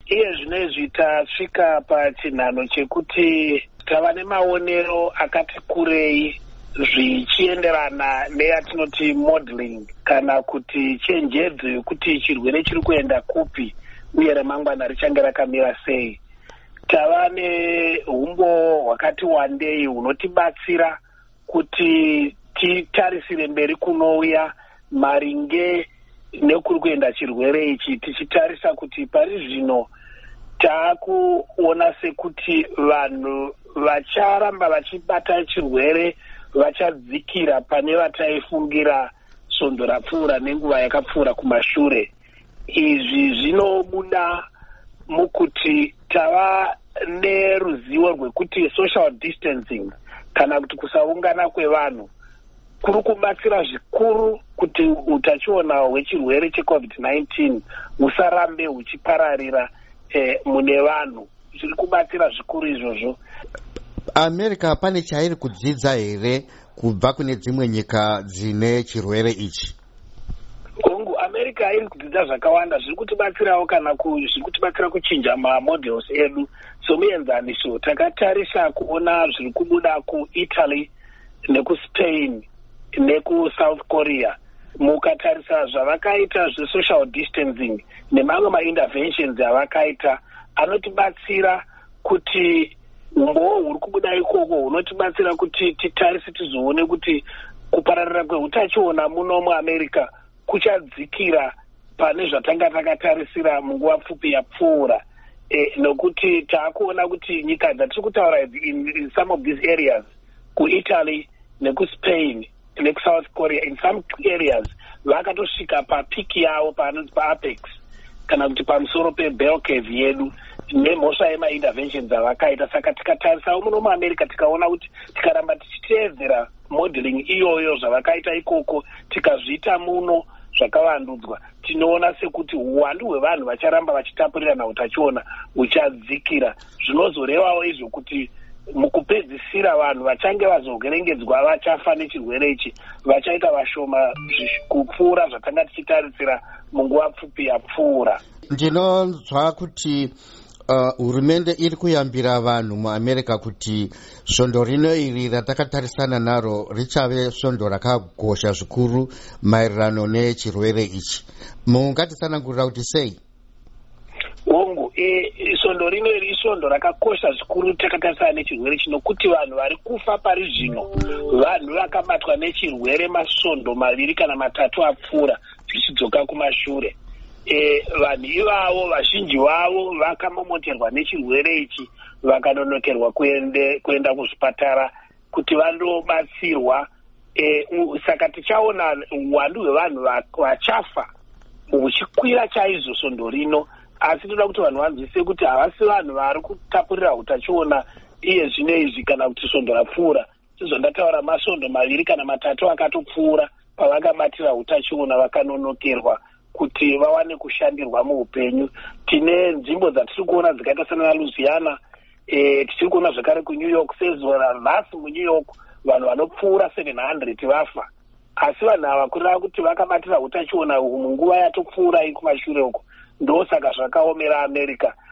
iye zvinezvi tasvika pachinhano chekuti tava nemaonero akati kurei zvichienderana neyatinoti modeling kana kuti chenjedzo yekuti chirwere chiri kuenda kupi uye ramangwana richange rakamira sei. Tava neumbo hwakati wandei hunotibatsira kuti titarisire mberi kunouya maringe nekuri kuenda chirwere ichi, tichitarisa kuti pari zvino taakuona sekuti vanhu vacharamba vachibata chirwere vachadzikira pane vataifungira svondo rapfuura nenguva yakapfuura kumashure. Izvi zvinobuda mukuti tava neruzivo rwekuti social distancing kana kuti kusaungana kwevanhu kuri kubatsira zvikuru kuti utachiona hwechirwere cheCovid-19 husarambe huchipararira mune vanhu. Zviri kubatsira zvikuru izvozvo. America pane chairi kudzidza here kubva kune dzimwe nyika dzine chirwere ichi? America iri kudzidza zvakawanda zviri kutibatsirawo kana zviri kutibatsira kuchinja mamodels edu. Somuenzaniso takatarisa kuona zviri kubuda kuItaly nekuSpain nekuSouth Korea. Mukatarisa zvavakaita zvesocial distancing nemamwe mainterventions avakaita anotibatsira kuti umbowo huri kubuda ikoko hunotibatsira kuti titarise tizoone kuti kupararira kweutachiona muno muAmerica kuchadzikira pane zvatanga takatarisira munguva pfupi yapfuura. Nokuti taakuona kuti nyika dzatiri kutaura in some of these areas kuItaly nekuSpain nekuSouth Korea, in some areas vakatosvika papiki yavo panonzi paapex kana kuti pamusoro pebell curve yedu nemhosva yemainterventions avakaita. Saka tikatarisawo muno muAmerica tikaona kuti tikaramba tichiteedzera modeling iyoyo zvavakaita ikoko tikazviita muno zvakavandudzwa, tinoona sekuti uwandu hwevanhu vacharamba vachitapurirana utachiona huchadzikira. Zvinozorevawo izvo kuti mukupedzisira vanhu vachange vazogherengedzwa vachafa nechirwere ichi vachaita vashoma kupfuura zvatanga tichitarisira munguva pfupi yapfuura. Ndinonzwa kuti hurumende iri kuyambira vanhu muAmerica kuti svondo rino iri ratakatarisana naro richave svondo rakagosha zvikuru maererano nechirwere ichi. Mungatitsanangurira kuti sei? Hongu, svondo rino iri svondo rakakosha zvikuru takatarisana nechirwere chino kuti vanhu vari kufa pari zvino vanhu vakabatwa nechirwere masvondo 2 kana 3 apfuura zvichidzoka kumashure. Vanhu ivavo vazhinji vavo vakamomoterwa nechirwere ichi vakanonokerwa kuenda kuzvipatara kuti vandobatsirwa. Saka tichaona uwandu hwevanhu vachafa huchikwira chaizvo svondo rino, asi toda kuti vanhu vanzwisise kuti havasi vanhu vari kutapurira utachiona iye zvino izvi kana kuti svondo rapfuura. Sizvandataura masvondo 2 kana 3 akatopfuura pavakabatira utachiona vakanonokerwa kuti vawane kushandirwa muupenyu. Tine nzvimbo dzatiri kuona dzakaita sana Louisiana, tichiri kuona zvakare kuNew York sezora nhasi muNew York vanhu vanopfuura 700 vafa. Asi vanhu ava kureva kuti vakabatira utachiona munguva yatopfuura kumashure uko, ndosaka zvakaomera America.